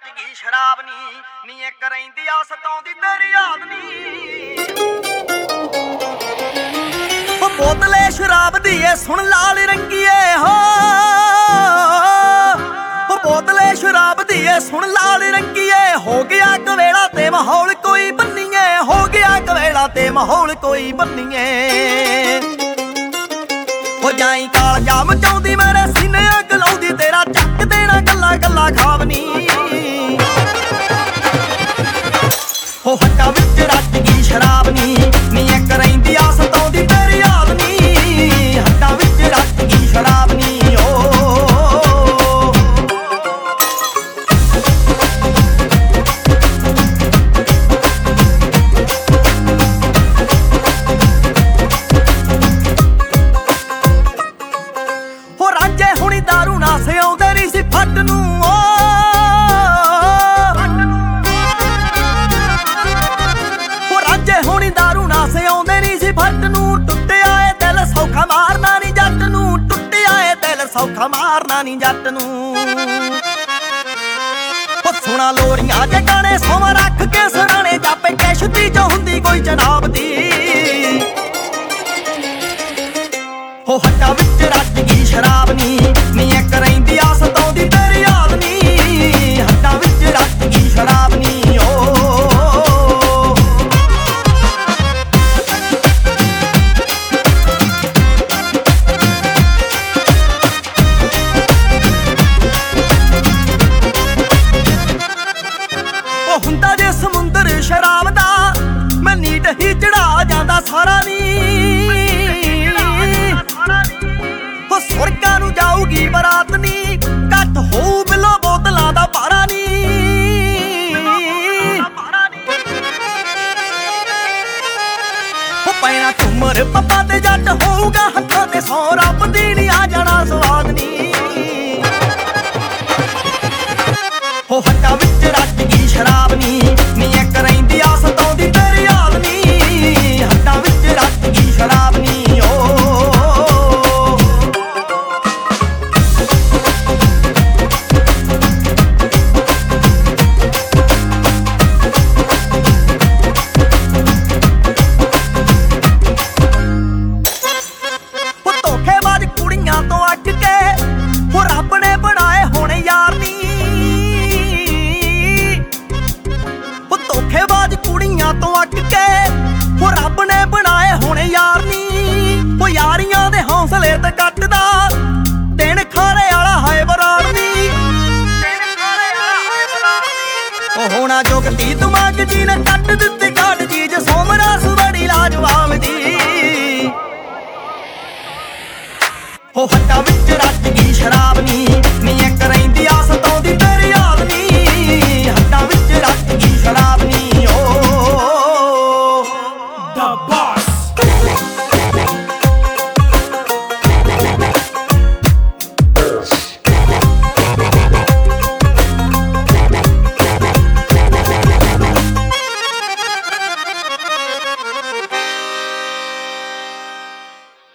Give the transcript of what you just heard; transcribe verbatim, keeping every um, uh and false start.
ਗਈ ਸ਼ਰਾਬ ਨੀ ਨੀ ਇੱਕ ਰਹਿੰਦੀ ਆ ਸਤਾਉਂਦੀ ਤੇਰੀ ਯਾਦ ਨੀ। ਉਹ ਬੋਤਲੇ ਸ਼ਰਾਬ ਦੀ ਏ ਸੁਣ ਲਾਲ ਰੰਗੀਏ ਹੋ, ਉਹ ਬੋਤਲੇ ਸ਼ਰਾਬ ਦੀ ਏ ਸੁਣ ਲਾਲ ਰੰਗੀਏ। ਹੋ ਗਿਆ ਕਵੇਲਾ ਤੇ ਮਾਹੌਲ ਕੋਈ ਬੰਨੀਏ, ਹੋ ਗਿਆ ਕਵੇਲਾ ਤੇ ਮਾਹੌਲ ਕੋਈ ਬੰਨੀਏ। ਹੋ ਜਾਈ ਕਾਲਜਾ ਮਚਾਉਂਦੀ ਮੇਰੇ ਸੀਨੇ ਅੱਗ ਲਾਉਂਦੀ, ਤੇਰਾ ਚੱਕ ਦੇਣਾ ਗੱਲਾਂ ਗੱਲਾਂ ਖਾਵਨੀ। ਹੋ ਹੱਟਾਂ ਵਿੱਚ ਰੱਜ ਗਈ ਸ਼ਰਾਬ ਨੀ ਨੀ ਇੱਕ ਰਹਿੰਦੀ ਆ ਸਤਾਉਂਦੀ ਤੇਰੀ ਯਾਦ ਨੀ। ਹੱਟਾਂ ਵਿੱਚ ਰੱਜ ਗਈ ਸ਼ਰਾਬ ਨੀ ਓ। ਹੋ ਰਾਂਝੇ ਹੁਣੀ ਦਾਰੂ ਨਾ ਸਿਆਉਂਦੇ ਨੀ ਸੀ ਫੱਟ ਨੂੰ ਓ। ਹੁਣੀ ਦਾਰੂ ਨਾ ਸਿਆਉਂਦੇ ਨੀ ਸੀ ਫੱਟ ਨੂੰ। ਟੁੱਟਿਆ ਏ ਦਿਲ ਸੌਖਾ ਮਾਰਨਾ ਨੀ ਜੱਟ ਨੂੰ, ਟੁੱਟਿਆ ਏ ਦਿਲ ਸੌਖਾ ਮਾਰਨਾ ਨੀ ਜੱਟ ਨੂੰ। ਉਹ ਸੁਣਾ ਲੋਰੀਆਂ ਜੇ ਗਾਣੇ ਸੋਵਾਂ ਰੱਖ ਕੇ ਸਰਾਣੇ, ਜਾਪੇ ਕਿਸ਼ਤੀ ਚ ਹੁੰਦੀ ਕੋਈ ਜਨਾਬ ਦੀ। ਹੋ ਹੱਟਾਂ ਵਿੱਚ ਰੱਜ ਗਈ ਸ਼ਰਾਬ ਨੀ ਨੀ ਇੱਕ ਰਹਿੰਦੀ ਆ ਸਤਾਉਂਦੀ ਤੇਰੀ ਯਾਦ ਨੀ। ਹੱਟਾਂ ਵਿੱਚ ਰੱਜ ਗਈ ਸ਼ਰਾਬ ਨੀ ਓ। ਹੁੰਦਾ ਜੇ ਸਮੁੰਦਰ ਸ਼ਰਾਬ ਦਾ ਮੈਂ ਨੀਟ ਹੀ ਚੜਾ ਜਾਂਦਾ ਸਾਰਾ ਨੀ। ਹੋ ਸੁਰਗਾਂ ਨੂੰ ਜਾਊਗੀ ਬਰਾਤ ਨੀ, ਘੱਟ ਹੋਊ ਬਿਲੋ ਬੋਤਲਾਂ ਦਾ ਭਾਰਾ ਨੀ। ਹੋ ਪੈਣਾ ਝੁੰਮਰ ਪੱਪਾ ਤੇ ਜੱਟ ਹੋਊਗਾ ਹੱਥਾਂ ਤੇ ਸੌ ਰੱਬ ਦੀ ਨੀ ਆ ਜਾਣਾ ਸਵਾਦ ਨੀ। ਹੋ ਹੱਟਾਂ ਵਿੱਚ ਰੱਜ ਗਈ ਸ਼ਰਾਬ ਨੀ ਨੀ ਇੱਕ ਰਹਿੰਦੀ ਆ ਸਤਾਉਂਦੀ ਤੇਰੀ ਯਾਦ ਨੀ। ਹੱਟਾਂ ਵਿੱਚ ਰੱਜ ਗਈ ਸ਼ਰਾਬ ਨੀ ਓ। ਉਹ ਧੋਖੇਬਾਜ਼ ਕੁੜੀਆਂ ਤੋਂ ਅੱਕ ਕੇ ਉਹ ਰੱਬ ਨੇ ਬਣਾਏ ਹੁਣ ਯਾਰ ਨੀ। ਧੋਖੇਬਾਜ਼ ਕੁੜੀਆਂ ਤੋਂ ਅੱਕ ਕੇ ਉਹ ਰੱਬ ਨੇ ਬਣਾਏ ਹੁਣ ਯਾਰ ਨੀ। ਉਹ ਯਾਰੀਆਂ ਦੇ ਹੌਸਲੇ ਤੇ ਕੱਟਦਾ ਦਿਨ ਖਾਰੇ ਵਾਲਾ ਹਾਏ ਬਰਾੜ ਨੀ। ਉਹ ਹੋਣਾ ਜੁਗਤੀ ਦਿਮਾਗ ਜੀ ਨੇ ਕੱਟ ਦਿੱਤੀ ਕਾਟ ਚੀਜ਼ ਸੋਮਰਾਸ ਬੜੀ ਲਾਜਵਾਬ ਦੀ। ਹੋ ਹੱਟਾਂ ਵਿੱਚ ਰੱਜ ਗਈ ਸ਼ਰਾਬ ਨੀ ਨੀ ਇੱਕ ਰਹਿੰਦੀ ਆ